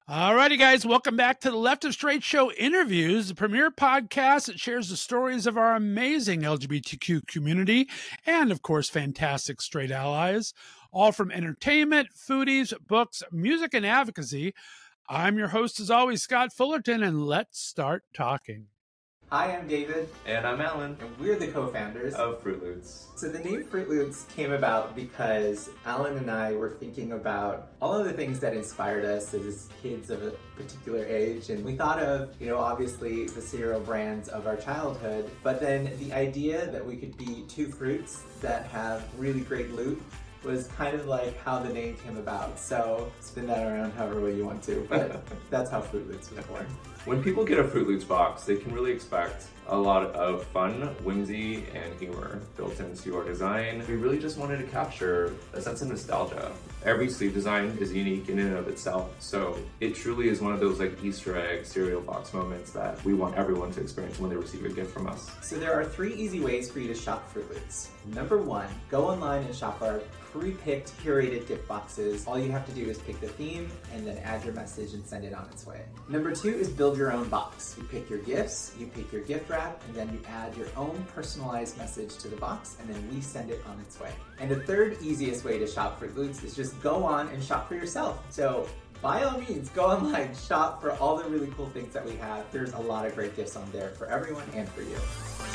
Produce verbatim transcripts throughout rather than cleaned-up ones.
Alrighty, guys, welcome back to the Left of Straight Show Interviews, the premier podcast that shares the stories of our amazing L G B T Q community and, of course, fantastic straight allies, all from entertainment, foodies, books, music, and advocacy. I'm your host, as always, Scott Fullerton, and let's start talking. Hi, I'm David. And I'm Alan. And we're the co-founders of Fruit Loots. So the name Fruit Loots came about because Alan and I were thinking about all of the things that inspired us as kids of a particular age. And we thought of, you know, obviously the cereal brands of our childhood, but then the idea that we could be two fruits that have really great loot was kind of like how the name came about. So spin that around however way you want to, but that's how Fruit Loots was born. When people get a Fruit Loots box, they can really expect a lot of fun, whimsy, and humor built into our design. We really just wanted to capture a sense of nostalgia. Every sleeve design is unique in and of itself, so it truly is one of those like Easter egg cereal box moments that we want everyone to experience when they receive a gift from us. So there are three easy ways for you to shop Fruit Loots. Number one, go online and shop our pre-picked, curated gift boxes. All you have to do is pick the theme and then add your message and send it on its way. Number two is build your own box. You pick your gifts, you pick your gift wrap, and then you add your own personalized message to the box, and then we send it on its way. And the third easiest way to shop Fruit Loots is just go on and shop for yourself. So by all means, go online, shop for all the really cool things that we have. There's a lot of great gifts on there for everyone and for you.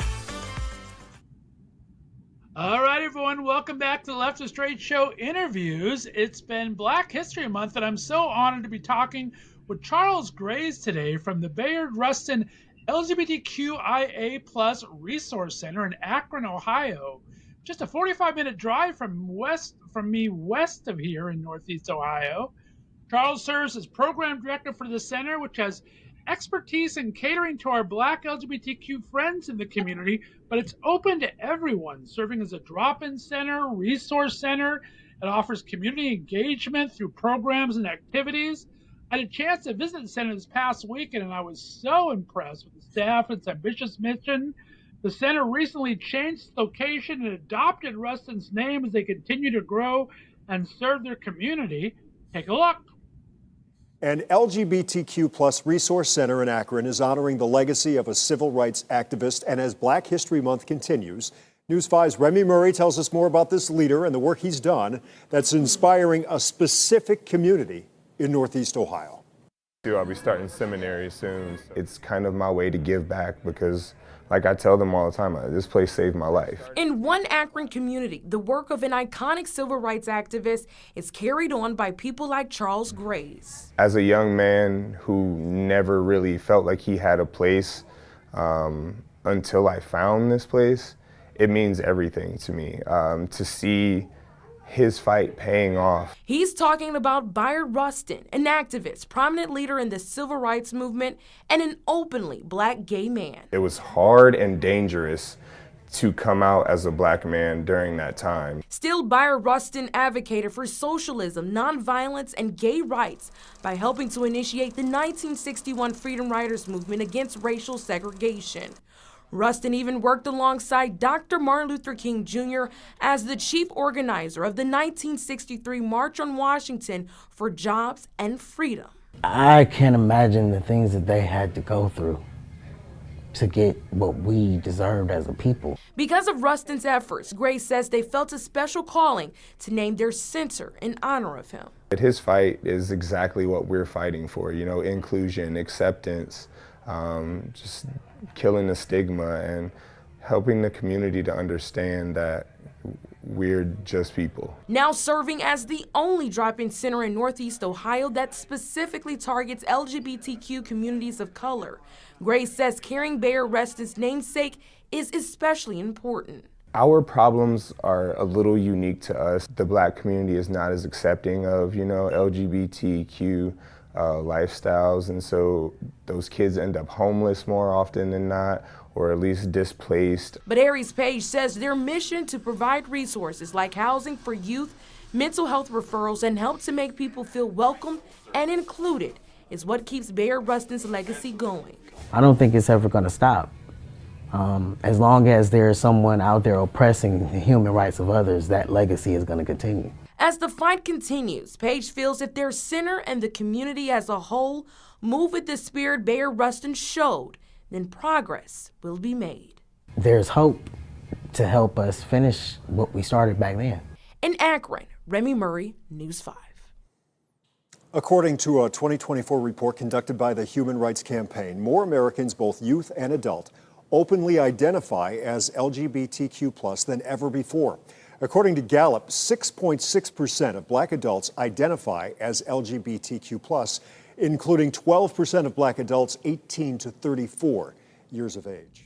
All right, everyone, welcome back to the Left of Straight Show Interviews. It's been Black History Month, and I'm so honored to be talking with Charles Grays today from the Bayard Rustin L G B T Q I A plus Resource Center in Akron, Ohio. Just a forty-five minute drive from west from me west of here in Northeast Ohio. Charles serves as program director for the center, which has expertise in catering to our Black L G B T Q friends in the community, but it's open to everyone, serving as a drop-in center, resource center. It offers community engagement through programs and activities. I had a chance to visit the center this past weekend, and I was so impressed with the staff and its ambitious mission. The center recently changed its location and adopted Rustin's name as they continue to grow and serve their community. Take a look. An L G B T Q plus resource center in Akron is honoring the legacy of a civil rights activist. And as Black History Month continues, News five's Remy Murray tells us more about this leader and the work he's done that's inspiring a specific community in Northeast Ohio. I'll be starting seminary soon. It's kind of my way to give back because, like I tell them all the time, this place saved my life. In one Akron community, the work of an iconic civil rights activist is carried on by people like Charles Grays. As a young man who never really felt like he had a place um, until I found this place, it means everything to me. Um, to see his fight paying off. He's talking about Bayard Rustin, an activist, prominent leader in the civil rights movement, and an openly Black gay man. It was hard and dangerous to come out as a Black man during that time. Still, Bayard Rustin advocated for socialism, nonviolence, and gay rights by helping to initiate the nineteen sixty-one Freedom Riders movement against racial segregation. Rustin even worked alongside Doctor Martin Luther King Junior as the chief organizer of the nineteen sixty-three March on Washington for Jobs and Freedom. I can't imagine the things that they had to go through to get what we deserved as a people. Because of Rustin's efforts, Grace says they felt a special calling to name their center in honor of him. His fight is exactly what we're fighting for, you know, inclusion, acceptance, um, just killing the stigma and helping the community to understand that we're just people. Now serving as the only drop-in center in Northeast Ohio that specifically targets L G B T Q communities of color, Grace says carrying Bayard Rustin's namesake is especially important. Our problems are a little unique to us. The Black community is not as accepting of, you know, L G B T Q uh, lifestyles, and so those kids end up homeless more often than not, or at least displaced. But Aries Page says their mission to provide resources like housing for youth, mental health referrals, and help to make people feel welcome and included is what keeps Bayard Rustin's legacy going. I don't think it's ever going to stop. Um, as long as there is someone out there oppressing the human rights of others, that legacy is going to continue. As the fight continues, Page feels if their center and the community as a whole move with the spirit Bayard Rustin showed, then progress will be made. There's hope to help us finish what we started back then. In Akron, Remy Murray, News five. According to a twenty twenty-four report conducted by the Human Rights Campaign, more Americans, both youth and adult, openly identify as L G B T Q plus than ever before. According to Gallup, six point six percent of black adults identify as L G B T Q plus, including twelve percent of black adults eighteen to thirty-four years of age.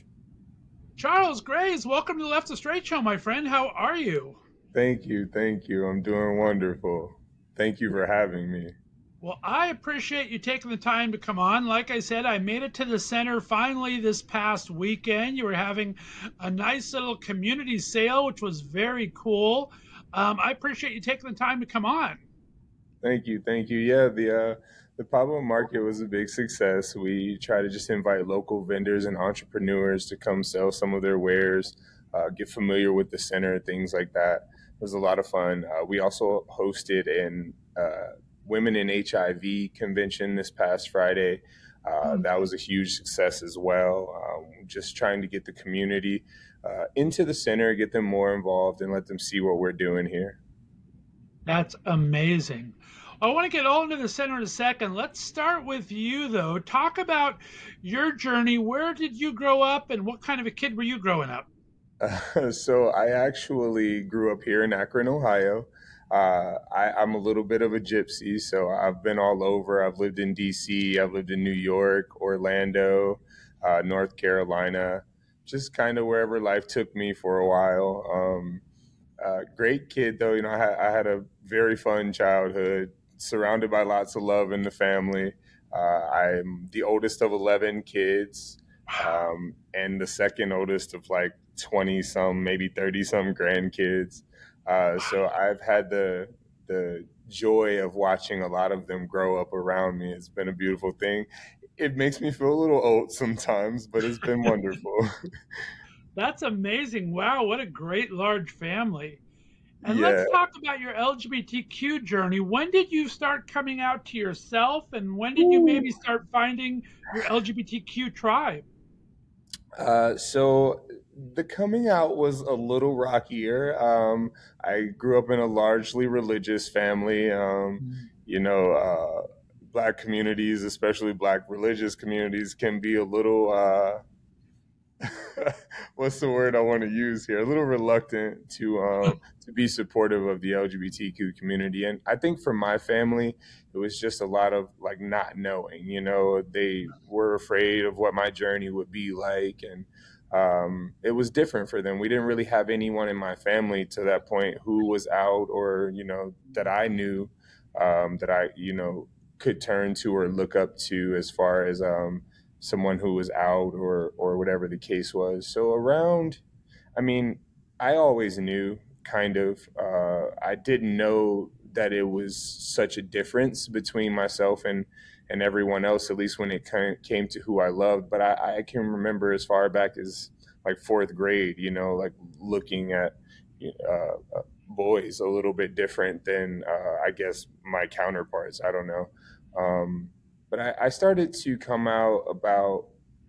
Charles Grays, welcome to the Left of Straight Show, my friend. How are you? Thank you, thank you. I'm doing wonderful. Thank you for having me. Well, I appreciate you taking the time to come on. Like I said, I made it to the center finally this past weekend. You were having a nice little community sale, which was very cool. Um, I appreciate you taking the time to come on. Thank you, thank you. Yeah, the uh, the pop-up market was a big success. We try to just invite local vendors and entrepreneurs to come sell some of their wares, uh, get familiar with the center, things like that. It was a lot of fun. Uh, we also hosted an uh, Women in H I V convention this past Friday. Uh, mm-hmm. That was a huge success as well. Um, just trying to get the community uh, into the center, get them more involved, and let them see what we're doing here. That's amazing. I want to get all into the center in a second. Let's start with you, though. Talk about your journey. Where did you grow up, and what kind of a kid were you growing up? Uh, so I actually grew up here in Akron, Ohio. Uh, I, I'm a little bit of a gypsy, so I've been all over. I've lived in D C, I've lived in New York, Orlando, uh, North Carolina, just kind of wherever life took me for a while. Um, uh, great kid, though. You know, I had, I had a very fun childhood, surrounded by lots of love in the family. Uh, I'm the oldest of eleven kids, um, and the second oldest of like twenty some, maybe thirty some grandkids. Uh, so I've had the the joy of watching a lot of them grow up around me. It's been a beautiful thing. It makes me feel a little old sometimes, but it's been wonderful. That's amazing. Wow, what a great large family. And Yeah. let's talk about your L G B T Q journey. When did you start coming out to yourself, and when did you maybe start finding your L G B T Q tribe? Uh, so the coming out was a little rockier. Um, I grew up in a largely religious family. Um, you know, uh, Black communities, especially Black religious communities, can be a little, uh, what's the word I want to use here? A little reluctant to um, to be supportive of the L G B T Q community. And I think for my family, it was just a lot of like not knowing, you know, they were afraid of what my journey would be like. And um, it was different for them. We didn't really have anyone in my family to that point who was out or, you know, that I knew um, that I, you know, could turn to or look up to as far as um, someone who was out or, or whatever the case was. So around, I mean, I always knew kind of, uh, I didn't know that it was such a difference between myself and, and everyone else, at least when it came to who I loved. But I, I can remember as far back as like fourth grade, you know, like looking at uh, boys a little bit different than, uh, I guess, my counterparts. I don't know. Um, but I, I started to come out about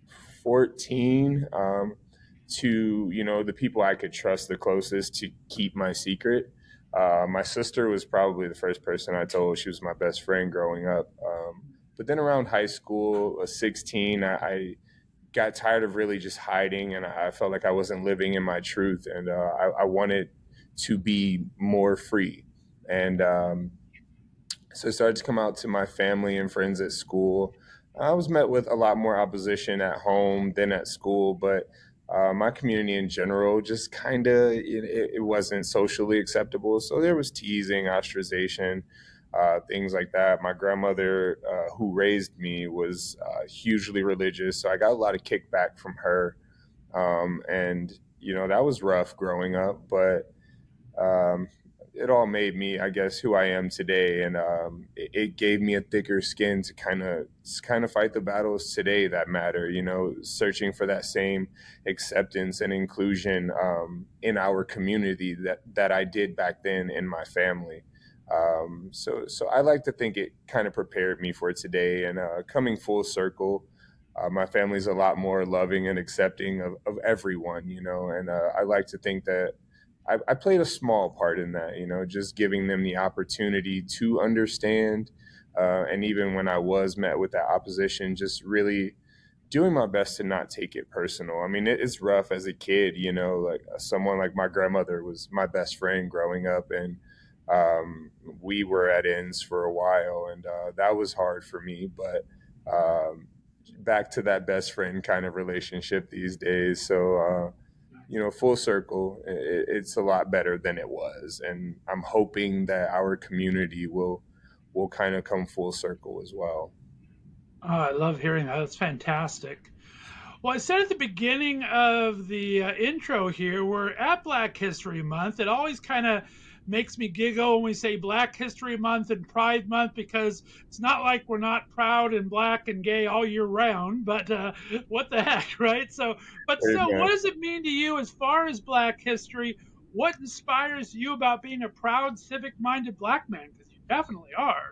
fourteen um, to, you know, the people I could trust the closest to keep my secret. Uh, my sister was probably the first person I told. She was my best friend growing up. Um, but then around high school, uh, sixteen, I, I got tired of really just hiding, and I felt like I wasn't living in my truth, and uh, I, I wanted to be more free. And um, so I started to come out to my family and friends at school. I was met with a lot more opposition at home than at school, but Uh, my community in general just kind of, it, it wasn't socially acceptable. So there was teasing, ostracization, uh, things like that. My grandmother, uh, who raised me, was uh, hugely religious. So I got a lot of kickback from her. Um, and, you know, that was rough growing up, but um, it all made me, I guess, who I am today. And um, it, it gave me a thicker skin to kind of kind of fight the battles today that matter, you know, searching for that same acceptance and inclusion um, in our community that, that I did back then in my family. Um, so, so I like to think it kind of prepared me for today. And uh, coming full circle, uh, my family's a lot more loving and accepting of, of everyone, you know. And uh, I like to think that I, I played a small part in that, you know, just giving them the opportunity to understand. Uh, and even when I was met with that opposition, just really doing my best to not take it personal. I mean, it, it's rough as a kid, you know, like uh, someone like my grandmother was my best friend growing up, and um, we were at ends for a while, and uh, that was hard for me. But um, back to that best friend kind of relationship these days. So, uh, you know, full circle, it, it's a lot better than it was. And I'm hoping that our community will will kind of come full circle as well. Oh, I love hearing that. That's fantastic. Well, I said at the beginning of the uh, intro here, we're at Black History Month. It always kind of makes me giggle when we say Black History Month and Pride Month, because it's not like we're not proud and black and gay all year round, but uh, what the heck, right? So, but still, Amen. what does it mean to you as far as Black history? What inspires you about being a proud, civic-minded black man? Because you definitely are.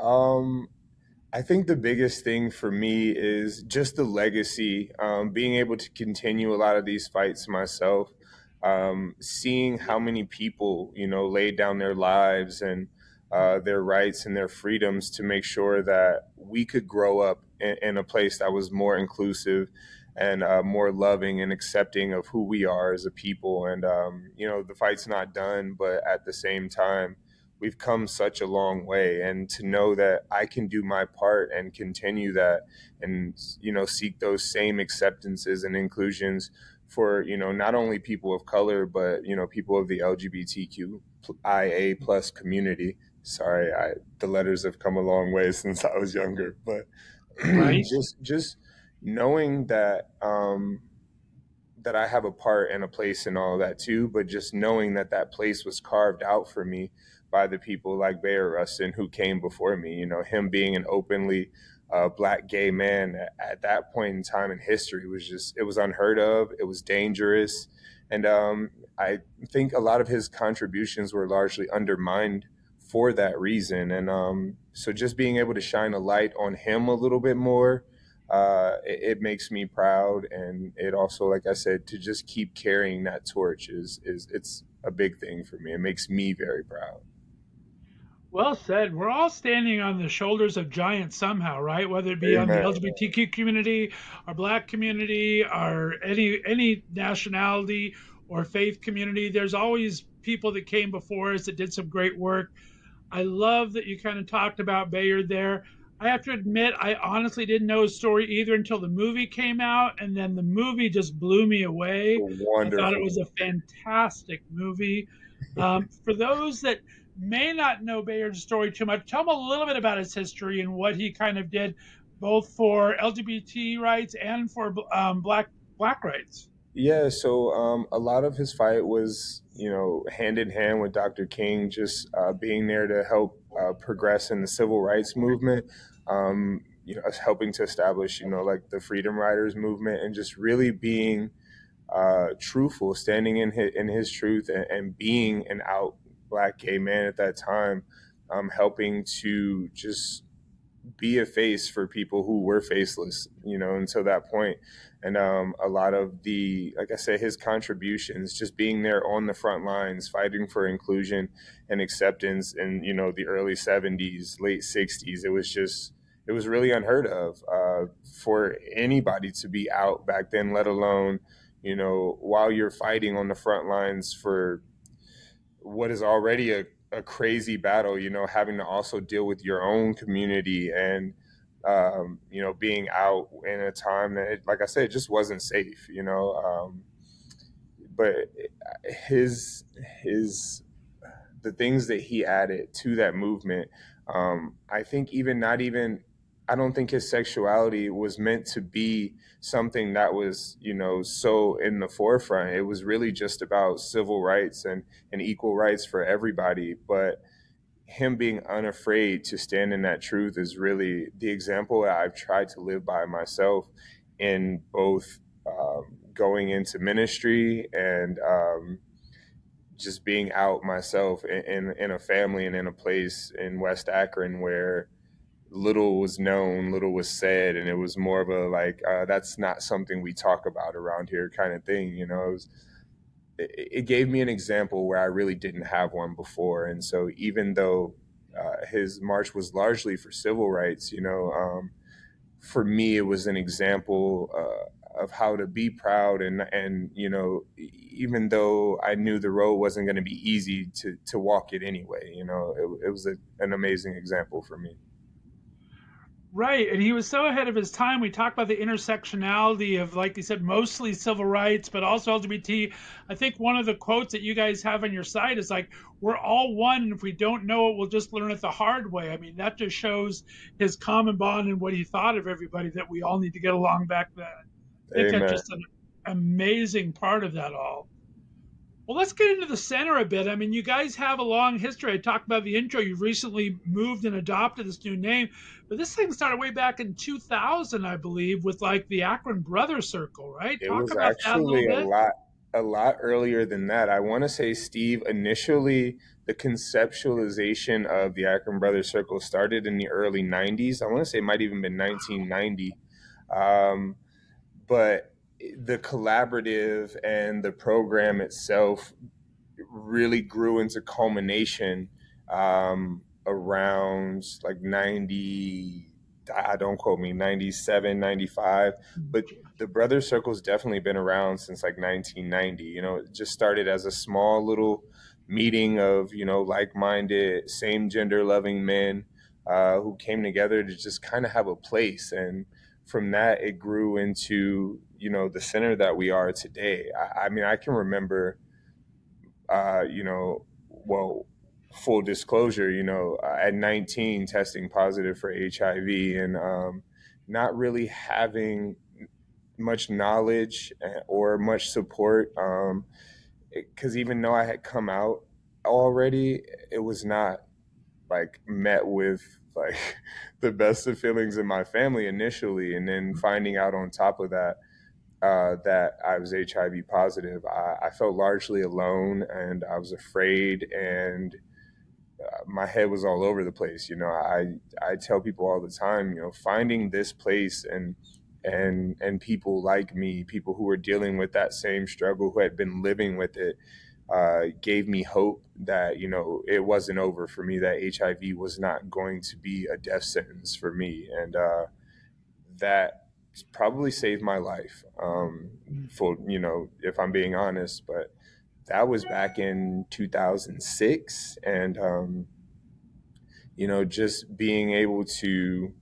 Um, I think the biggest thing for me is just the legacy, um, being able to continue a lot of these fights myself, um, seeing how many people, you know, laid down their lives and uh, their rights and their freedoms to make sure that we could grow up in, in a place that was more inclusive and uh, more loving and accepting of who we are as a people. And, um, you know, the fight's not done, but at the same time, we've come such a long way, and to know that I can do my part and continue that and, you know, seek those same acceptances and inclusions for, you know, not only people of color, but, you know, people of the L G B T Q I A plus community. Sorry, I, the letters have come a long way since I was younger, but Right. just, just knowing that, um, that I have a part and a place in all of that too, but just knowing that that place was carved out for me by the people like Bayard Rustin who came before me. You know, him being an openly uh, black gay man at, at that point in time in history was just, it was unheard of. It was dangerous. And um, I think a lot of his contributions were largely undermined for that reason. And um, so just being able to shine a light on him a little bit more, uh, it, it makes me proud. And it also, like I said, to just keep carrying that torch is, is it's a big thing for me. It makes me very proud. Well said. We're all standing on the shoulders of giants somehow, right? Whether it be on the Amen. L G B T Q community, our black community, our any any nationality or faith community. There's always people that came before us that did some great work. I love that you kind of talked about Bayard there. I have to admit, I honestly didn't know his story either until the movie came out, and then the movie just blew me away. I thought it Wonderful. was a fantastic movie. Um, for those that may not know Bayard's story too much, tell them a little bit about his history and what he kind of did, both for L G B T rights and for um, black black rights. Yeah, so um, a lot of his fight was, you know, hand in hand with Doctor King, just uh, being there to help uh, progress in the civil rights movement, um, you know, helping to establish, you know, like the Freedom Riders movement, and just really being uh, truthful, standing in his, in his truth, and, and being an out black gay man at that time, um, helping to just be a face for people who were faceless, you know, until that point. And um, a lot of the, like I said, his contributions, just being there on the front lines, fighting for inclusion and acceptance in, you know, the early seventies, late sixties, it was just, it was really unheard of uh, for anybody to be out back then, let alone, you know, while you're fighting on the front lines for what is already a a crazy battle, you know, having to also deal with your own community and, um, you know, being out in a time that, it, like I said, it just wasn't safe, you know. Um, but his, his, the things that he added to that movement, um, I think even not even, I don't think his sexuality was meant to be something that was, you know, so in the forefront. It was really just about civil rights and, and equal rights for everybody. But him being unafraid to stand in that truth is really the example that I've tried to live by myself in both um, going into ministry and um, just being out myself in, in, in a family and in a place in West Akron where little was known, little was said, and it was more of a like, uh, that's not something we talk about around here kind of thing, you know. It was, it, it gave me an example where I really didn't have one before. And so even though uh, his march was largely for civil rights, you know, um, for me, it was an example uh, of how to be proud. And, and, you know, even though I knew the road wasn't going to be easy to, to walk it anyway, you know, it, it was a, an amazing example for me. Right, and he was so ahead of his time. We talk about the intersectionality of, like you said, mostly civil rights, but also L G B T. I think one of the quotes that you guys have on your site is like, we're all one, and if we don't know it, we'll just learn it the hard way. I mean, that just shows his common bond and what he thought of everybody, that we all need to get along back then. I think Amen. that's just an amazing part of that all. Well, let's get into the center a bit. I mean, you guys have a long history. I talked about the intro. You've recently moved and adopted this new name, but this thing started way back in two thousand, I believe, with like the Akron Brothers Circle, right? It Talk was about that a actually little a bit. lot, a lot earlier than that. I want to say, Steve, initially the conceptualization of the Akron Brothers Circle started in the early nineties. I want to say it might even been nineteen ninety. Um, but the collaborative and the program itself really grew into culmination um, around like ninety, I don't quote me, ninety-seven, ninety-five. But the Brothers Circle's definitely been around since like nineteen ninety. You know, it just started as a small little meeting of, you know, like-minded, same gender loving men uh, who came together to just kind of have a place. And from that, it grew into, you know, the center that we are today. I, I mean, I can remember, uh, you know, well, full disclosure, you know, uh, at nineteen, testing positive for H I V and um, not really having much knowledge or much support. Um, because even though I had come out already, it was not like met with like the best of feelings in my family initially, and then finding out on top of that uh, that I was H I V positive, I, I felt largely alone, and I was afraid, and uh, my head was all over the place. You know, I I tell people all the time, you know, finding this place and and and people like me, people who were dealing with that same struggle, who had been living with it, uh, gave me hope that, you know, it wasn't over for me, that H I V was not going to be a death sentence for me. And uh, that probably saved my life, um, for, you know, if I'm being honest. But that was back in two thousand six. And, um, you know, just being able to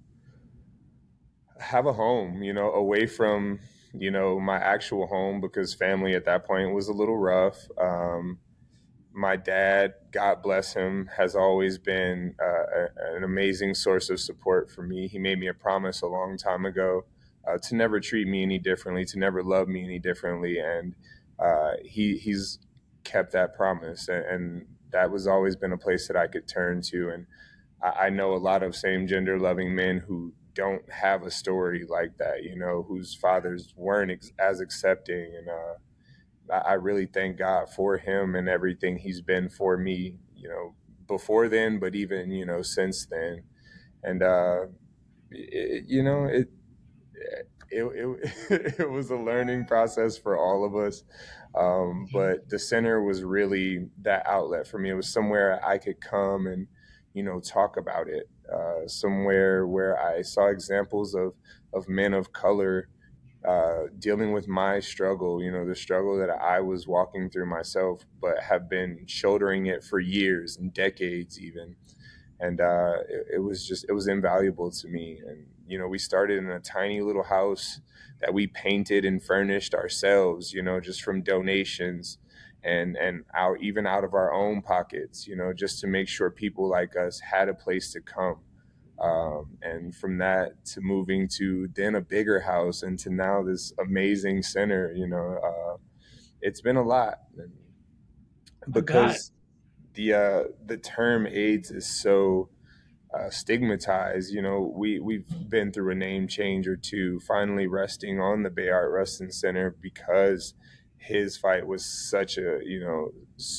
have a home, you know, away from, you know, my actual home, because family at that point was a little rough. Um, my dad, God bless him, has always been uh, a, an amazing source of support for me. He made me a promise a long time ago uh, to never treat me any differently, to never love me any differently. And uh, he he's kept that promise. And, and that was always been a place that I could turn to. And I, I know a lot of same gender loving men who don't have a story like that, you know, whose fathers weren't ex- as accepting. And uh, I, I really thank God for him and everything he's been for me, you know, before then, but even, you know, since then. And, uh, it, you know, it, it, it, it was a learning process for all of us. Um, but the center was really that outlet for me. It was somewhere I could come and, you know, talk about it. Uh, somewhere where I saw examples of, of men of color uh, dealing with my struggle, you know, the struggle that I was walking through myself, but have been shouldering it for years and decades even. And uh, it, it was just, it was invaluable to me. And, you know, we started in a tiny little house that we painted and furnished ourselves, you know, just from donations and and out even out of our own pockets, you know, just to make sure people like us had a place to come. Um, and from that to moving to then a bigger house and to now this amazing center, you know, uh, it's been a lot. And because the uh, the term AIDS is so uh, stigmatized, you know, we, we've been through a name change or two, finally resting on the Bay Art Rustin Center, because his fight was such a, you know,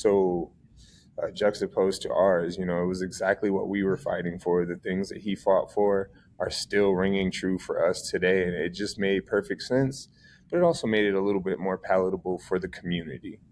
so uh, juxtaposed to ours. You know, it was exactly what we were fighting for. The things that he fought for are still ringing true for us today. And it just made perfect sense, but it also made it a little bit more palatable for the community.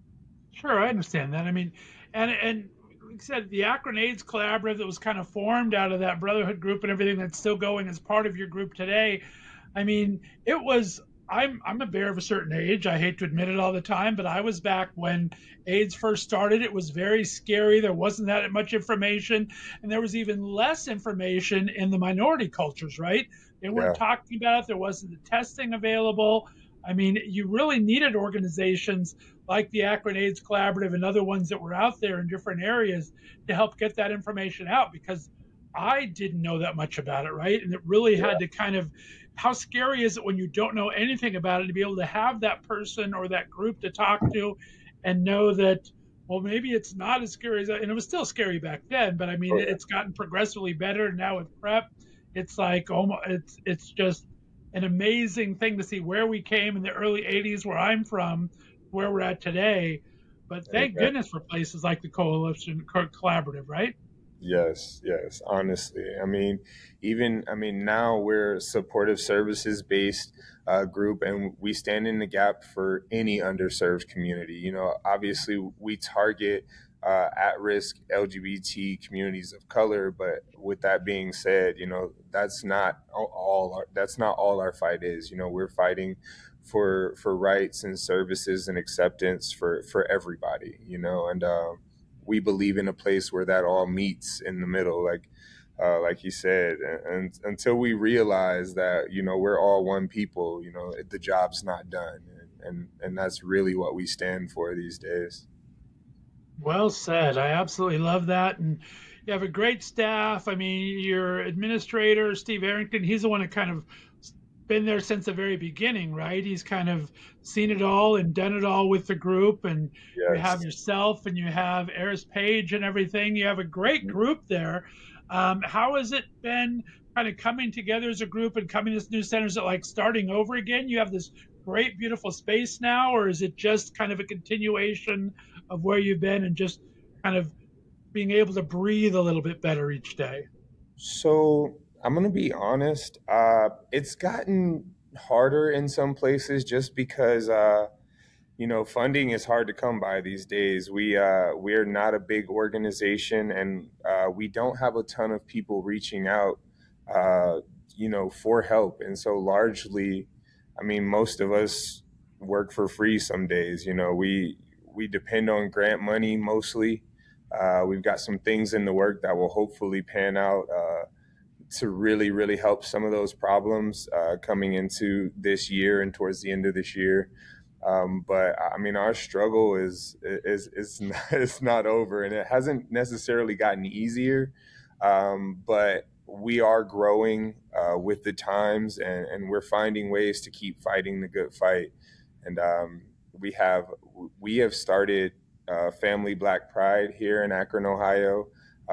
Sure, I understand that. I mean, and and like I said, the Akron AIDS Collaborative that was kind of formed out of that brotherhood group and everything that's still going as part of your group today. I mean, it was. I'm I'm a bear of a certain age. I hate to admit it all the time, but I was back when AIDS first started. It was very scary. There wasn't that much information, and there was even less information in the minority cultures. Right? They weren't Yeah. talking about it. There wasn't the testing available. I mean, you really needed organizations like the Akron AIDS Collaborative and other ones that were out there in different areas to help get that information out, because I didn't know that much about it, right? And it really Yeah. had to kind of, how scary is it when you don't know anything about it to be able to have that person or that group to talk to and know that, well, maybe it's not as scary as, and it was still scary back then, but I mean, Oh, yeah. it's gotten progressively better now with PrEP. It's like almost, it's, it's just an amazing thing to see where we came in the early eighties, where I'm from, where we're at today. But thank Amen. goodness for places like the Coalition Collaborative, right? Yes, yes, honestly. I mean, even, I mean, now we're a supportive services based uh, group, and we stand in the gap for any underserved community. You know, obviously we target uh, at risk L G B T communities of color, but with that being said, you know, that's not all our, that's not all our fight is. You know, we're fighting for for rights and services and acceptance for for everybody, you know, and um we believe in a place where that all meets in the middle, like uh, like you said. And, and until we realize that, you know, we're all one people, you know, the job's not done, and and, and that's really what we stand for these days. Well said. I absolutely love that. And you have a great staff. I mean, your administrator, Steve Arrington, he's the one that kind of been there since the very beginning, right? He's kind of seen it all and done it all with the group. And you have Yes. yourself and you have Eris Page and everything. You have a great group there. Um, how has it been kind of coming together as a group and coming to this new center? Is it like starting over again? You have this great, beautiful space now, or is it just kind of a continuation of where you've been and just kind of being able to breathe a little bit better each day? So I'm gonna be honest. Uh, it's gotten harder in some places just because uh, you know, funding is hard to come by these days. We uh, we're not a big organization, and uh, we don't have a ton of people reaching out, uh, you know, for help. And so largely, I mean, most of us work for free some days. You know, we we depend on grant money mostly. Uh, we've got some things in the work that will hopefully pan out uh, to really, really help some of those problems uh, coming into this year and towards the end of this year. Um, but I mean, our struggle is is is not, it's not over, and it hasn't necessarily gotten easier. Um, but we are growing uh, with the times, and, and we're finding ways to keep fighting the good fight. And um, we have we have started uh, Family Black Pride here in Akron, Ohio,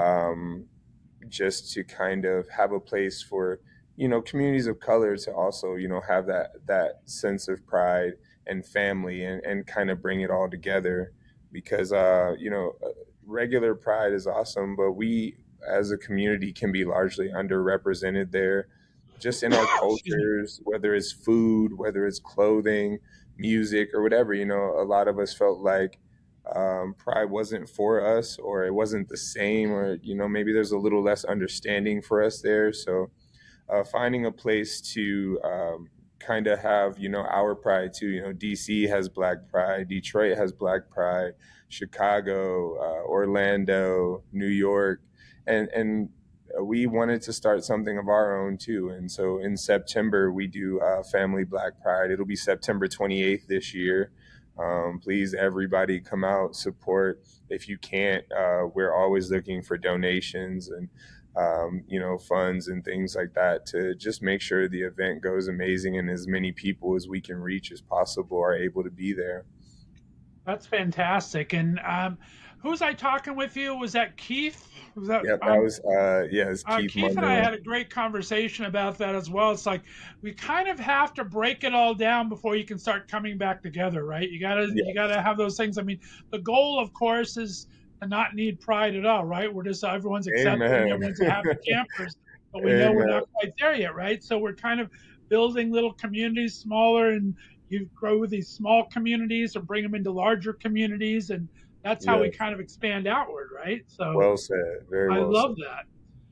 um, just to kind of have a place for, you know, communities of color to also, you know, have that that sense of pride and family, and, and kind of bring it all together, because uh, you know, regular pride is awesome, but we as a community can be largely underrepresented there, just in our Excuse me. cultures, whether it's food, whether it's clothing, music, or whatever. You know, a lot of us felt like um, pride wasn't for us, or it wasn't the same, or, you know, maybe there's a little less understanding for us there. So uh, finding a place to um, kind of have, you know, our pride too. You know, D C has Black Pride, Detroit has Black Pride, Chicago, uh, Orlando, New York, and and we wanted to start something of our own too. And so in September we do uh, Family Black Pride. It'll be September twenty-eighth this year. Um, please, everybody, come out, support. If you can't, uh, we're always looking for donations and um, you know, funds and things like that to just make sure the event goes amazing and as many people as we can reach as possible are able to be there. That's fantastic. And um, who's I talking with you? Was that Keith? Was that, Yep, that um, was uh yeah, it's uh, Keith Keith and I Munderland. had a great conversation about that as well. It's like we kind of have to break it all down before you can start coming back together, right? You gotta you Yes. gotta have those things. I mean, the goal, of course, is to not need pride at all, right? We're just everyone's accepting, Amen. everyone's happy campers, but we know we're Amen. not quite there yet, right? So we're kind of building little communities, smaller, and you grow these small communities or bring them into larger communities, and that's how we Yes. kind of expand outward, right? So Well said. Very I well said. love that.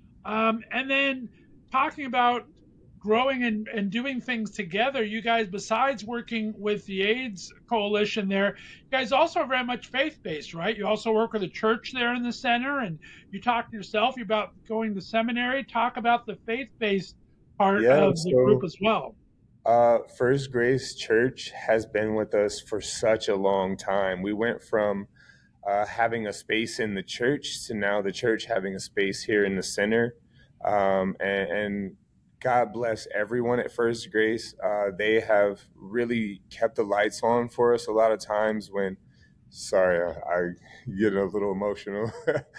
Um, and then talking about growing and, and doing things together, you guys, besides working with the AIDS Coalition there, you guys also are very much faith based, right? You also work with a church there in the center, and you talk to yourself about going to seminary. Talk about the faith based part Yeah, of the group so as well. uh First Grace Church has been with us for such a long time. We went from uh, having a space in the church to now the church having a space here in the center. Um, and, and God bless everyone at First Grace. Uh, they have really kept the lights on for us a lot of times when, sorry, I, I get a little emotional,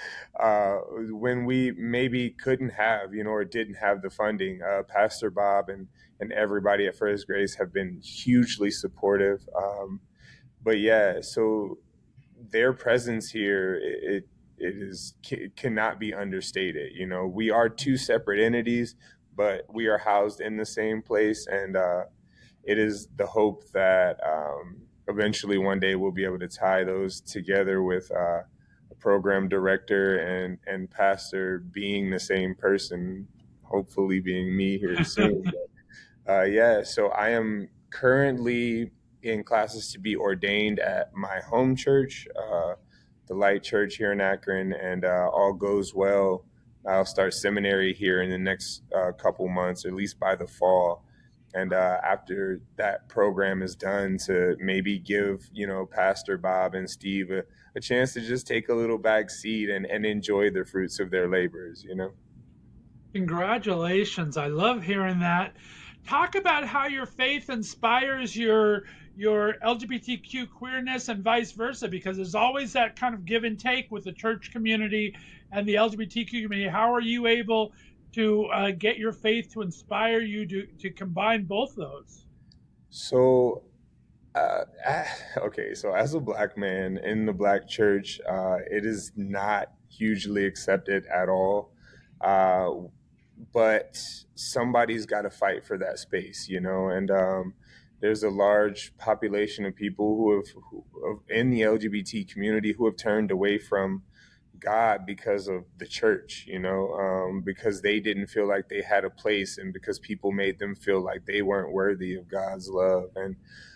uh, when we maybe couldn't have, you know, or didn't have the funding. Uh, Pastor Bob and, and everybody at First Grace have been hugely supportive. Um, but yeah, so their presence here, it it is it cannot be understated. You know, we are two separate entities, but we are housed in the same place, and uh, it is the hope that um, eventually one day we'll be able to tie those together with uh, a program director and and pastor being the same person, hopefully being me here soon. But, uh, yeah, so I am currently in classes to be ordained at my home church, uh, the Light Church here in Akron, and uh, all goes well, I'll start seminary here in the next uh, couple months, or at least by the fall. And uh, after that program is done, to maybe give, you know, Pastor Bob and Steve a, a chance to just take a little back seat and, and enjoy the fruits of their labors, you know? Congratulations. I love hearing that. Talk about how your faith inspires your your L G B T Q queerness and vice versa, because there's always that kind of give and take with the church community and the L G B T Q community. How are you able to uh, get your faith to inspire you to, to combine both those? So, uh, okay, so as a Black man in the Black church, uh, it is not hugely accepted at all. Uh, but somebody's got to fight for that space, you know, and um, there's a large population of people who have, who, in the L G B T community, who have turned away from God because of the church, you know, um, because they didn't feel like they had a place, and because people made them feel like they weren't worthy of God's love. And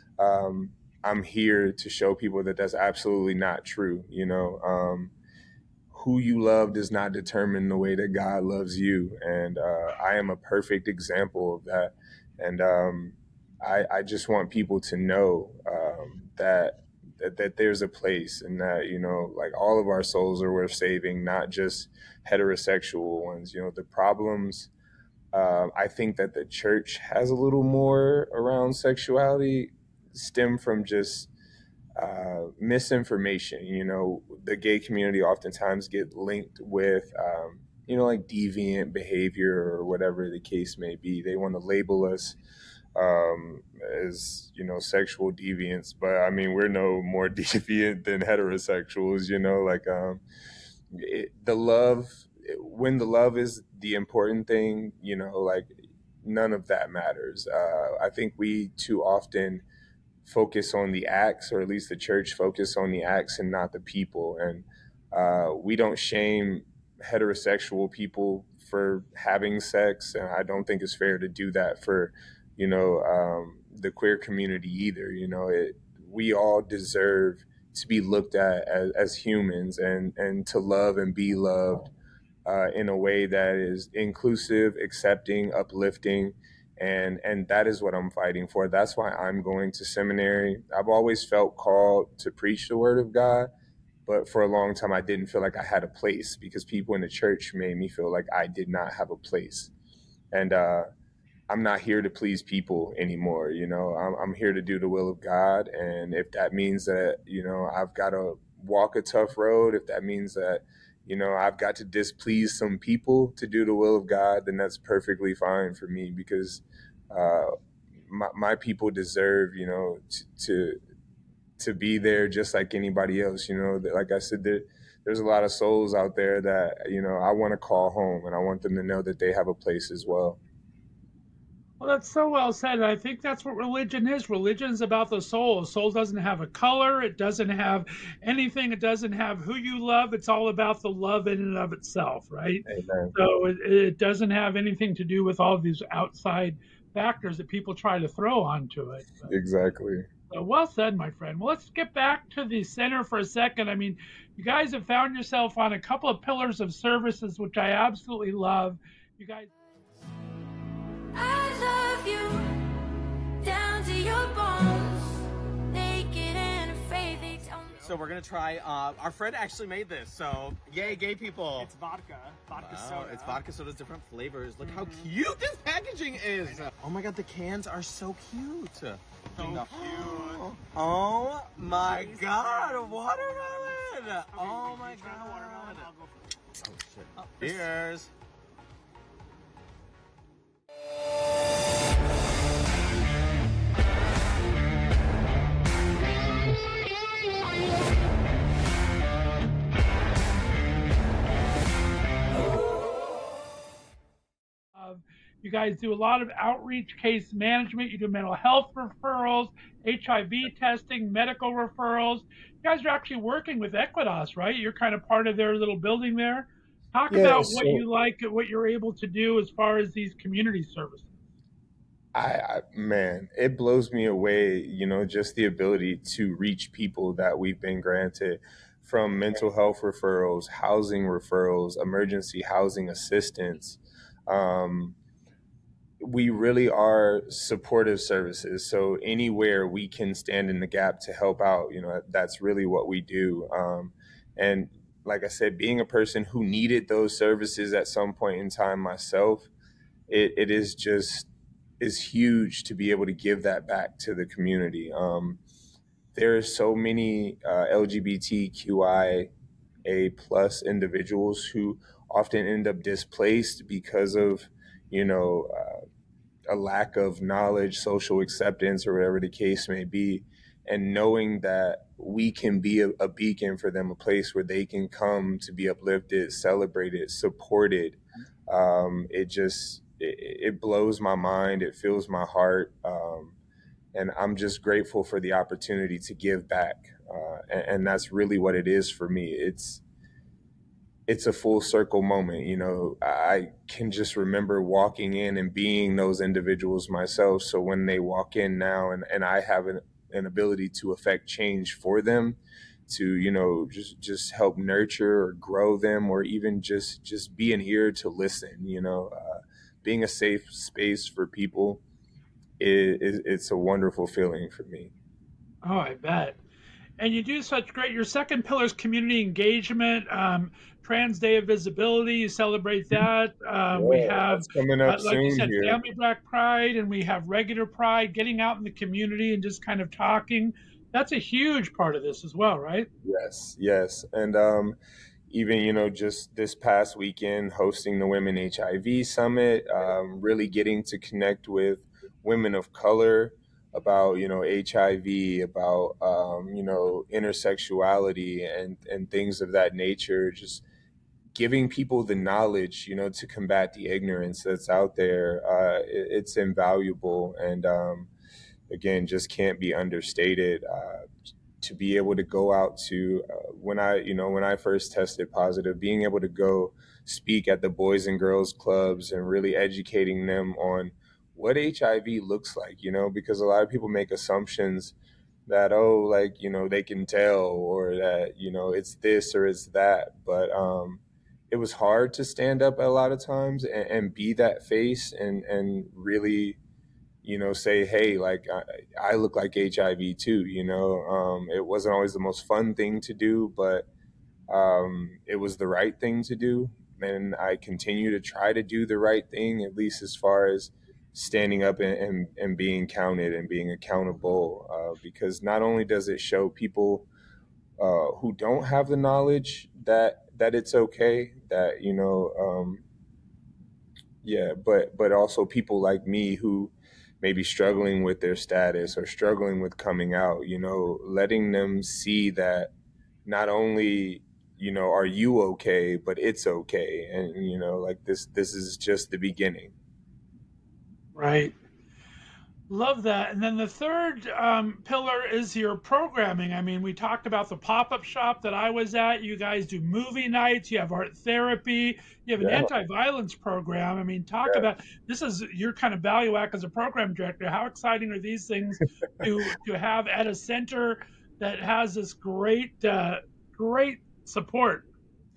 um, I'm here to show people that that's absolutely not true, you know. Um, who you love does not determine the way that God loves you. And uh, I am a perfect example of that. And um, I, I just want people to know um, that, that that there's a place, and that, you know, like, all of our souls are worth saving, not just heterosexual ones. You know, the problems, uh, I think that the church has a little more around sexuality stem from just uh, misinformation. You know, the gay community oftentimes get linked with, um, you know, like deviant behavior or whatever the case may be. They want to label us um, as, you know, sexual deviants, but I mean, we're no more deviant than heterosexuals, you know, like um, it, the love, when the love is the important thing, you know, like, none of that matters. Uh, I think we too often focus on the acts, or at least the church focus on the acts and not the people. And uh, we don't shame heterosexual people for having sex, and I don't think it's fair to do that for, you know, um, the queer community either. You know, it, we all deserve to be looked at as, as humans, and, and to love and be loved uh, in a way that is inclusive, accepting, uplifting. And and that is what I'm fighting for. That's why I'm going to seminary. I've always felt called to preach the word of God, but for a long time I didn't feel like I had a place, because people in the church made me feel like I did not have a place. And uh, I'm not here to please people anymore. You know, I'm, I'm here to do the will of God. And if that means that, you know, I've got to walk a tough road, if that means that, you know, I've got to displease some people to do the will of God, then that's perfectly fine for me, because uh, my, my people deserve, you know, t- to to be there just like anybody else. You know, like I said, there, there's a lot of souls out there that, you know, I want to call home, and I want them to know that they have a place as well. Well, that's so well said. I think that's what religion is. Religion is about the soul. The soul doesn't have a color. It doesn't have anything. It doesn't have who you love. It's all about the love in and of itself, right? Amen. So it, it doesn't have anything to do with all these outside factors that people try to throw onto it. But, Exactly. so well said, my friend. Well, let's get back to the center for a second. I mean, you guys have found yourself on a couple of pillars of services, which I absolutely love. You guys. I love you down to your bones, naked and afraid they don't know. So we're gonna try. Uh, our friend actually made this. So yay, gay people! It's vodka, vodka Wow, soda. it's vodka sodas, different flavors. Look how cute this packaging is. Oh my god, the cans are so cute. So cute. Oh my god, watermelon! Oh my god. Watermelon, I'll go for it. Oh shit. Oh, cheers. Uh, you guys do a lot of outreach, case management. You do mental health referrals, H I V testing, medical referrals. You guys are actually working with Equidas, right? You're kind of part of their little building there. Talk Yeah, about so- what you like, what you're able to do as far as these community services. I, I man, it blows me away, you know, just the ability to reach people that we've been granted, from mental health referrals, housing referrals, emergency housing assistance. Um, we really are supportive services. So anywhere we can stand in the gap to help out, you know, that's really what we do. Um, and like I said, being a person who needed those services at some point in time myself, it, it is just is huge to be able to give that back to the community. Um, there are so many uh, L G B T Q I A plus individuals who often end up displaced because of, you know, uh, a lack of knowledge, social acceptance, or whatever the case may be. And knowing that we can be a, a beacon for them, a place where they can come to be uplifted, celebrated, supported. Um, it just, it, it blows my mind. It fills my heart. Um, and I'm just grateful for the opportunity to give back. Uh, and, and that's really what it is for me. It's, it's a full circle moment. You know, I can just remember walking in and being those individuals myself. So when they walk in now and, and I have an, an ability to affect change for them, to, you know, just, just help nurture or grow them, or even just, just be an ear to listen, you know, uh, being a safe space for people, is, is it's a wonderful feeling for me. Oh, I bet. And you do such great. Your second pillar is community engagement. Um, Trans Day of Visibility, you celebrate that. Um, Yeah, we have, that's coming up uh, like you soon said, here. Family Black Pride, and we have regular Pride, getting out in the community and just kind of talking. That's a huge part of this as well, right? Yes, yes. And um, even, you know, just this past weekend, hosting the Women H I V Summit, um, really getting to connect with women of color about, you know, H I V, about, um, you know, intersexuality and, and things of that nature, just giving people the knowledge, you know, to combat the ignorance that's out there. Uh, it, it's invaluable. And um, again, just can't be understated. Uh, to be able to go out to, uh, when I, you know, when I first tested positive, being able to go speak at the Boys and Girls Clubs and really educating them on what H I V looks like, you know, because a lot of people make assumptions that, oh, like, you know, they can tell, or that, you know, it's this or it's that. But um, it was hard to stand up a lot of times and, and be that face and, and really, you know, say, hey, like, I, I look like H I V too, you know. Um, it wasn't always the most fun thing to do, but um, it was the right thing to do. And I continue to try to do the right thing, at least as far as standing up and, and, and being counted and being accountable, uh, because not only does it show people uh, who don't have the knowledge that that it's okay, that you know, um, yeah, but but also people like me who may be struggling with their status or struggling with coming out. You know, letting them see that not only you know are you okay, but it's okay, and you know, like this this is just the beginning. Right. Love that. And then the third um, pillar is your programming. I mean, we talked about the pop up shop that I was at. You guys do movie nights, you have art therapy, you have an Yeah, anti violence program. I mean, talk yeah. about this is your kind of value act as a program director. How exciting are these things to, to have at a center that has this great, uh, great support?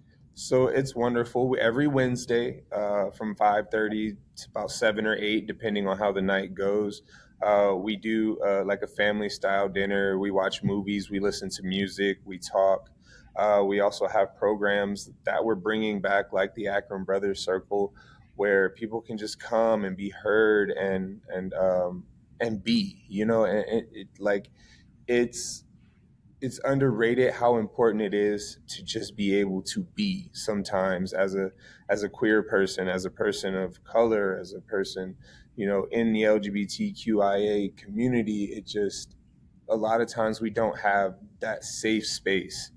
So it's wonderful. Every Wednesday, uh, from five thirty to about seven or eight, depending on how the night goes, uh, we do uh, like a family style dinner. We watch movies, we listen to music, we talk. Uh, we also have programs that we're bringing back, like the Akron Brothers Circle, where people can just come and be heard and and um, and be, you know, and, and it, like it's it's underrated how important it is to just be able to be sometimes as a as a queer person, as a person of color, as a person, you know, in the L G B T Q I A community. It just a lot of times we don't have that safe space,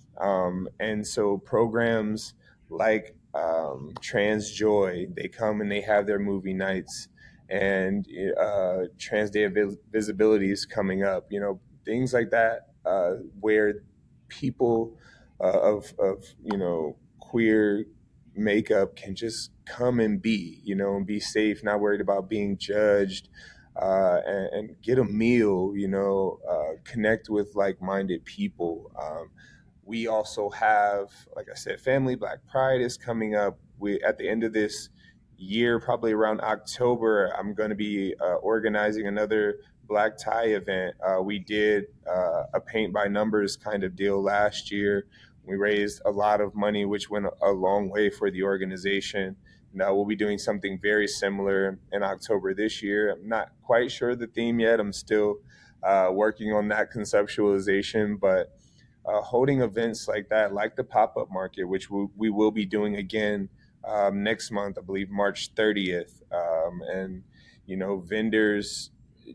um, and so programs like um, Trans Joy, they come and they have their movie nights, and uh, Trans Day of Vis- Visibility is coming up. You know, things like that, uh, where people uh, of of you know queer makeup can just come and be, you know, and be safe, not worried about being judged, uh, and, and get a meal, you know, uh, connect with like-minded people. Um, we also have, like I said, Family Black Pride is coming up. We at the end of this year, probably around October, I'm going to be uh, organizing another black tie event. Uh, we did uh, a paint by numbers kind of deal last year. We raised a lot of money, which went a long way for the organization. Now we'll be doing something very similar in October this year. I'm not quite sure the theme yet. I'm still uh, working on that conceptualization, but uh, holding events like that, like the pop-up market, which we, we will be doing again um, next month, I believe March thirtieth. Um, and, you know, vendors,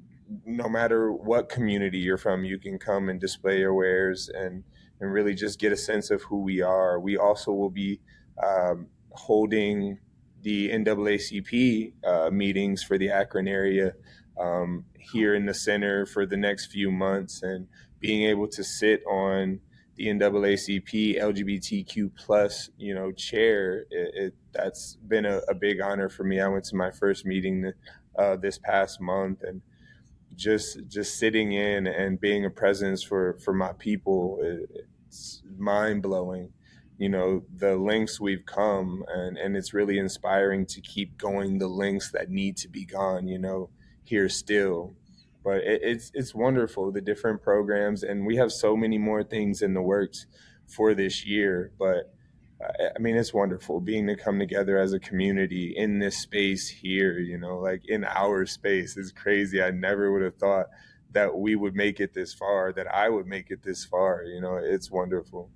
no matter what community you're from, you can come and display your wares and, and really just get a sense of who we are. We also will be um, holding the N double A C P uh, meetings for the Akron area um, here in the center for the next few months, and being able to sit on the N double A C P L G B T Q plus, you know, chair, it, it, that's been a, a big honor for me. I went to my first meeting uh, this past month, and just just sitting in and being a presence for, for my people, it, it's mind blowing. You know, the lengths we've come, and, and it's really inspiring to keep going the lengths that need to be gone, you know, here still. But it, it's it's wonderful, the different programs, and we have so many more things in the works for this year. But uh, I mean, it's wonderful being to come together as a community in this space here, you know, like in our space is crazy. I never would have thought that we would make it this far, that I would make it this far. You know, it's wonderful.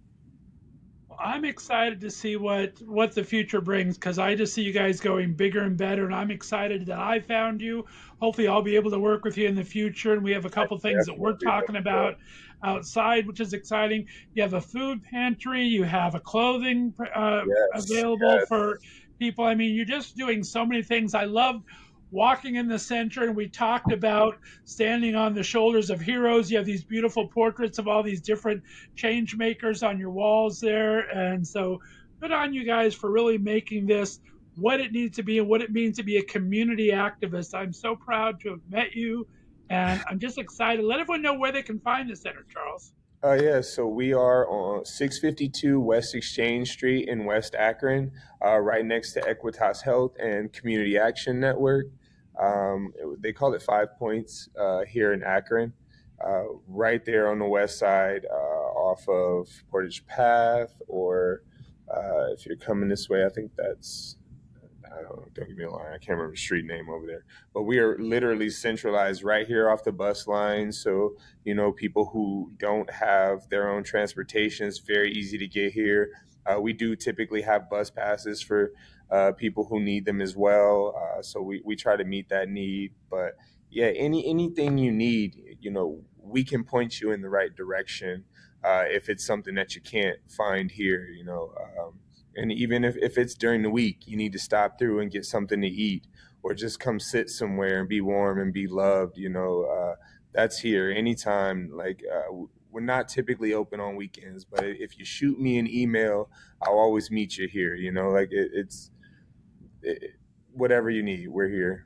I'm excited to see what what the future brings, because I just see you guys going bigger and better, and I'm excited that I found you. Hopefully, I'll be able to work with you in the future, and we have a couple things that we're talking about outside, which is exciting. You have a food pantry, you have a clothing uh, Yes, available yes. for people. I mean, you're just doing so many things. I love walking in the center, and we talked about standing on the shoulders of heroes. You have these beautiful portraits of all these different change makers on your walls there. And so good on you guys for really making this what it needs to be and what it means to be a community activist. I'm so proud to have met you, and I'm just excited. Let everyone know where they can find the center, Charles. Uh, yeah, so we are on six fifty-two West Exchange Street in West Akron, uh, right next to Equitas Health and Community Action Network. Um, it- they call it Five Points uh, here in Akron, uh, right there on the west side, uh, off of Portage Path, or uh, if you're coming this way, I think that's I don't, don't give me a line. I can't remember the street name over there. But we are literally centralized right here off the bus line. So, you know, people who don't have their own transportation, it's very easy to get here. Uh, we do typically have bus passes for uh, people who need them as well. Uh, so we, we try to meet that need. But yeah, any anything you need, you know, we can point you in the right direction uh, if it's something that you can't find here, you know. Um, And even if, if it's during the week, you need to stop through and get something to eat or just come sit somewhere and be warm and be loved, you know, uh, that's here anytime. Like, uh, we're not typically open on weekends, but if you shoot me an email, I'll always meet you here, you know, like it, it's it, whatever you need, we're here.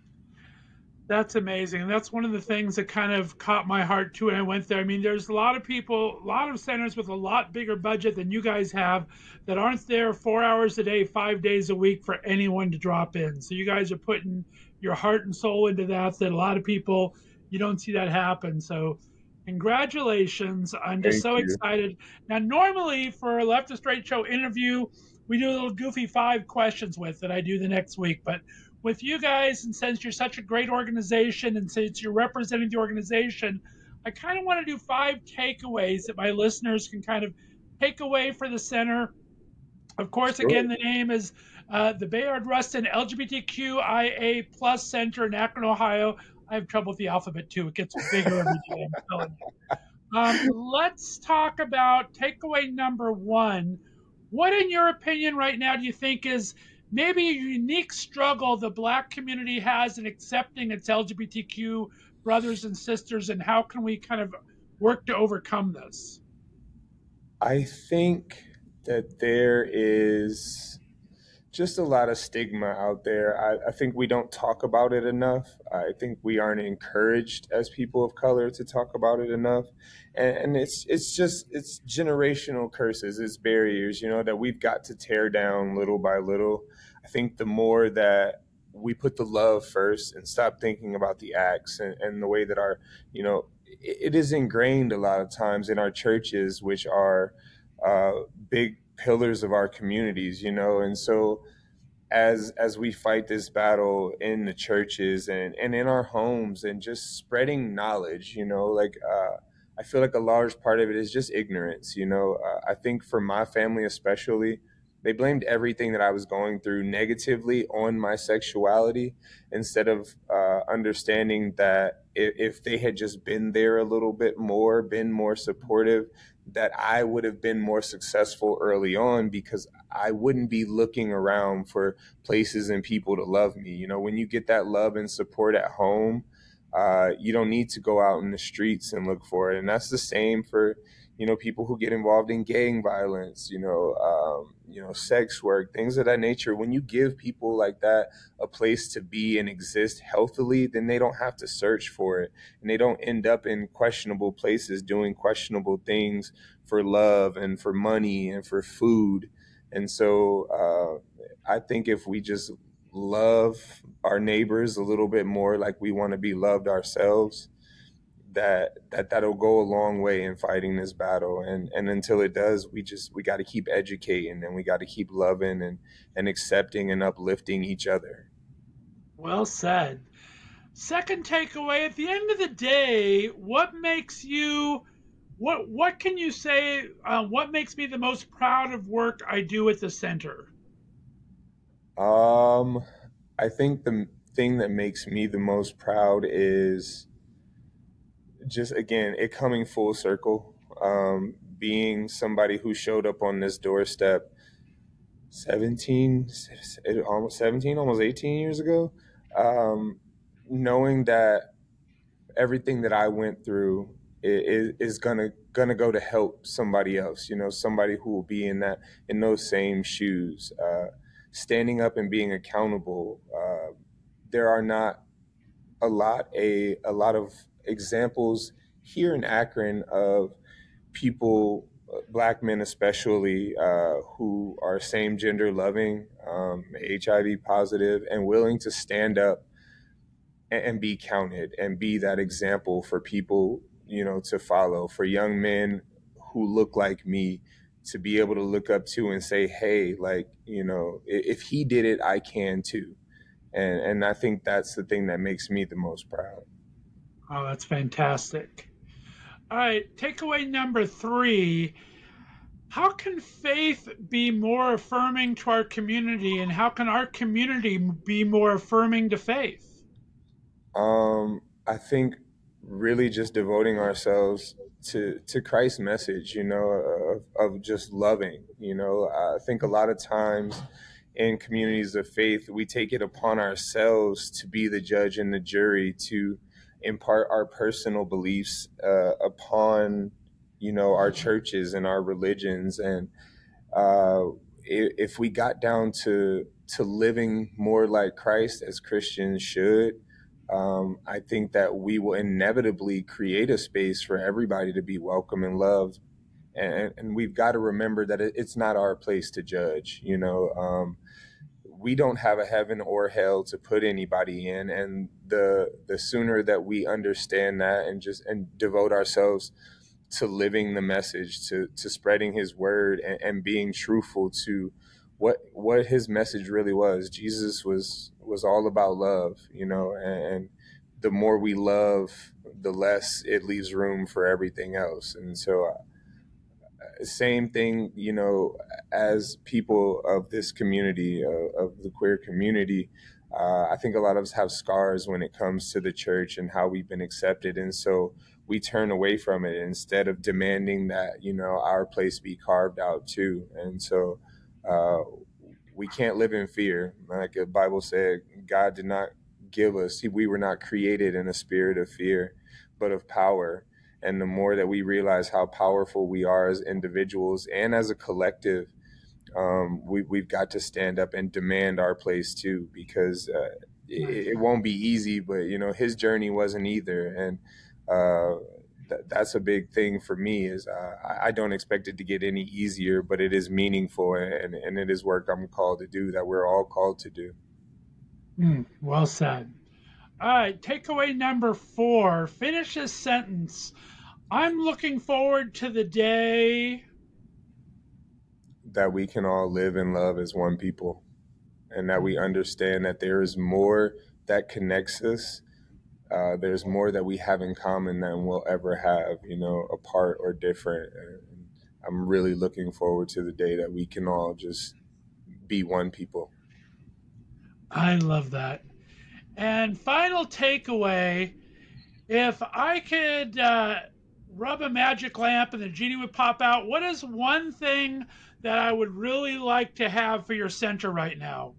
That's amazing. And that's one of the things that kind of caught my heart too when I went there. I mean, there's a lot of people, a lot of centers with a lot bigger budget than you guys have that aren't there four hours a day, five days a week for anyone to drop in. So you guys are putting your heart and soul into that, that a lot of people, you don't see that happen. So congratulations. I'm just Thank so you. excited. Now, normally for a Left to Straight Show interview, we do a little goofy five questions with that I do the next week. But with you guys, and since you're such a great organization and since you're representing the organization, I kind of want to do five takeaways that my listeners can kind of take away for the center. Of course, Sure. again, the name is uh, the Bayard Rustin L G B T Q I A Plus Center in Akron, Ohio. I have trouble with the alphabet too. It gets bigger every day, I'm telling you. Um, let's talk about takeaway number one. What, in your opinion, right now, do you think is maybe a unique struggle the Black community has in accepting its L G B T Q brothers and sisters, and how can we kind of work to overcome this? I think that there is just a lot of stigma out there. I, I think we don't talk about it enough. I think we aren't encouraged as people of color to talk about it enough. And, and it's it's just, it's generational curses, it's barriers, you know, that we've got to tear down little by little. I think the more that we put the love first and stop thinking about the acts and, and the way that our, you know, it, it is ingrained a lot of times in our churches, which are uh, big pillars of our communities, you know, and so as as we fight this battle in the churches and, and in our homes and just spreading knowledge, you know, like uh, I feel like a large part of it is just ignorance, you know. Uh, I think for my family especially, they blamed everything that I was going through negatively on my sexuality instead of uh, understanding that if, if they had just been there a little bit more, been more supportive, that I would have been more successful early on because I wouldn't be looking around for places and people to love me. You know, when you get that love and support at home, uh, you don't need to go out in the streets and look for it. And that's the same for, you know, people who get involved in gang violence, you know, um, you know, sex work, things of that nature. When you give people like that a place to be and exist healthily, then they don't have to search for it. And they don't end up in questionable places doing questionable things for love and for money and for food. And so uh, I think if we just love our neighbors a little bit more like we want to be loved ourselves, that that that'll go a long way in fighting this battle. And and until it does, we just we got to keep educating and we got to keep loving and and accepting and uplifting each other. Well said. Second takeaway, at the end of the day, what makes you what what can you say uh, what makes me the most proud of work I do at the center? um I think the thing that makes me the most proud is just, again, it coming full circle, um, being somebody who showed up on this doorstep seventeen, almost seventeen, almost eighteen years ago, um, knowing that everything that I went through is, is gonna gonna go to help somebody else, you know, somebody who will be in that in those same shoes, uh, standing up and being accountable. Uh, there are not a lot a a lot of examples here in Akron of people, Black men especially, uh, who are same gender loving, um, H I V positive, and willing to stand up and, and be counted and be that example for people, you know, to follow, for young men who look like me to be able to look up to and say, hey, like, you know, if he did it, I can too. And and I think that's the thing that makes me the most proud. Oh, that's fantastic. All right, takeaway number three. How can faith be more affirming to our community, and how can our community be more affirming to faith? Um, I think really just devoting ourselves to to Christ's message, you know, of, of just loving. You know, I think a lot of times in communities of faith, we take it upon ourselves to be the judge and the jury, to impart our personal beliefs uh, upon, you know, our churches and our religions. And uh, if we got down to to living more like Christ as Christians should, um, I think that we will inevitably create a space for everybody to be welcome and loved. And, and we've got to remember that it, it's not our place to judge. You know, um, we don't have a heaven or hell to put anybody in, and the the sooner that we understand that and just and devote ourselves to living the message, to to spreading his word, and, and being truthful to what what his message really was. Jesus was was all about love, you know, and, and the more we love, the less it leaves room for everything else. And so uh, same thing, you know, as people of this community, uh, of the queer community, uh, I think a lot of us have scars when it comes to the church and how we've been accepted. And so we turn away from it instead of demanding that, you know, our place be carved out too. And so uh, we can't live in fear. Like the Bible said, God did not give us, we were not created in a spirit of fear, but of power. And the more that we realize how powerful we are as individuals and as a collective, um, we, we've got to stand up and demand our place too, because uh, it, it won't be easy, but, you know, his journey wasn't either. And uh, th- that's a big thing for me is uh, I, I don't expect it to get any easier, but it is meaningful, and, and it is work I'm called to do, that we're all called to do. Mm, well said. All right, takeaway number four. Finish this sentence. I'm looking forward to the day that we can all live in love as one people, and that we understand that there is more that connects us. Uh, there's more that we have in common than we'll ever have, you know, apart or different. And I'm really looking forward to the day that we can all just be one people. I love that. And final takeaway, if I could uh, rub a magic lamp and the genie would pop out, what is one thing that I would really like to have for your center right now?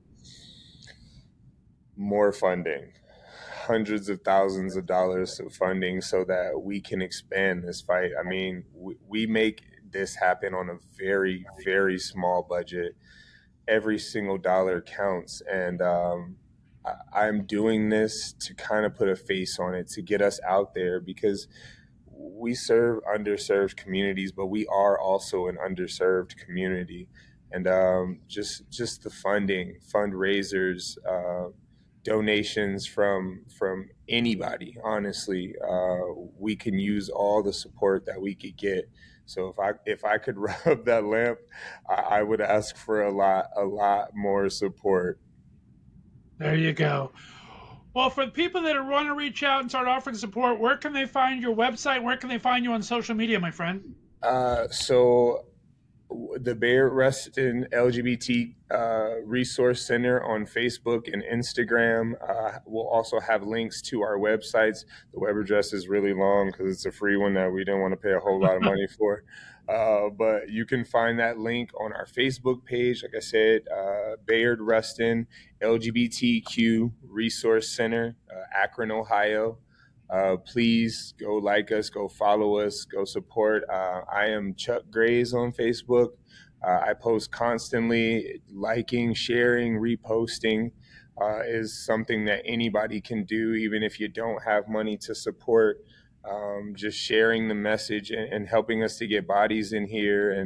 More funding, hundreds of thousands of dollars of funding so that we can expand this fight. I mean, we, we make this happen on a very, very small budget. Every single dollar counts. And um, I, I'm doing this to kind of put a face on it, to get us out there, because we serve underserved communities, but we are also an underserved community. And um, just just the funding, fundraisers, uh, donations from from anybody, honestly, uh, we can use all the support that we could get. So if I if I could rub that lamp, I, I would ask for a lot a lot more support. There you go. Well, for the people that want to reach out and start offering support, where can they find your website? Where can they find you on social media, my friend? Uh, so the Bayard Rustin L G B T uh, Resource Center on Facebook and Instagram. Uh, we'll also have links to our websites. The web address is really long because it's a free one that we didn't want to pay a whole lot of money for. Uh, but you can find that link on our Facebook page. Like I said, uh, Bayard Rustin L G B T Q Resource Center, uh, Akron, Ohio. Uh, please go like us, go follow us, go support. Uh, I am Chuck Grays on Facebook. Uh, I post constantly. Liking, sharing, reposting uh, is something that anybody can do, even if you don't have money to support. Um, just sharing the message and, and helping us to get bodies in here and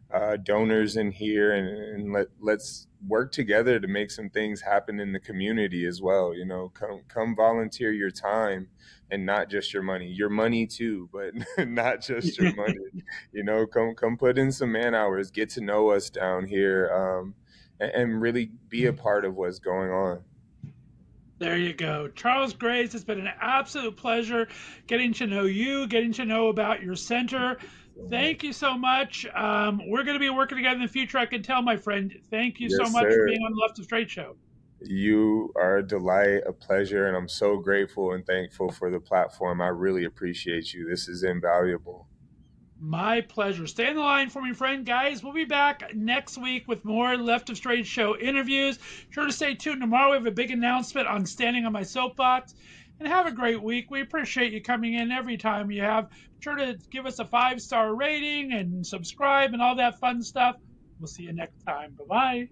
uh, donors in here, and, and let, let's work together to make some things happen in the community as well. You know, come come volunteer your time and not just your money, your money too, but not just your money. You know, come come put in some man hours, get to know us down here, um, and, and really be a part of what's going on. There you go. Charles Graves, it's been an absolute pleasure getting to know you, getting to know about your center. Thank you so much. Um, we're going to be working together in the future, I can tell, my friend. Thank you Yes, so much sir. for being on the Left of Straight show. You are a delight, a pleasure, and I'm so grateful and thankful for the platform. I really appreciate you. This is invaluable. My pleasure. Stay on the line for me, friend. Guys, we'll be back next week with more Left of Straight show interviews. Sure to stay tuned. Tomorrow we have a big announcement on Standing on My Soapbox. And have a great week. We appreciate you coming in every time you have. Be sure to give us a five-star rating and subscribe and all that fun stuff. We'll see you next time. Bye-bye.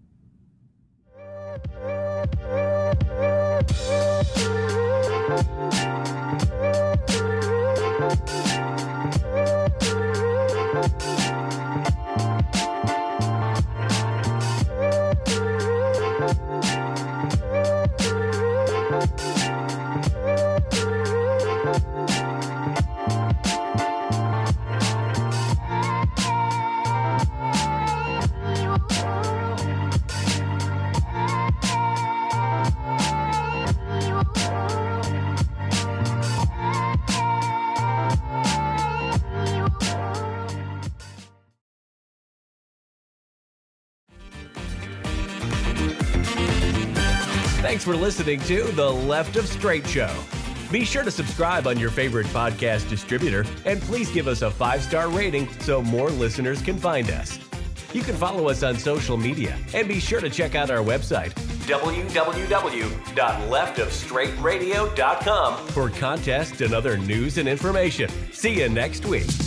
Thanks for listening to The Left of Straight Show. Be sure to subscribe on your favorite podcast distributor, and please give us a five-star rating so more listeners can find us. You can follow us on social media, and be sure to check out our website, w w w dot left of straight radio dot com, for contests and other news and information. See you next week.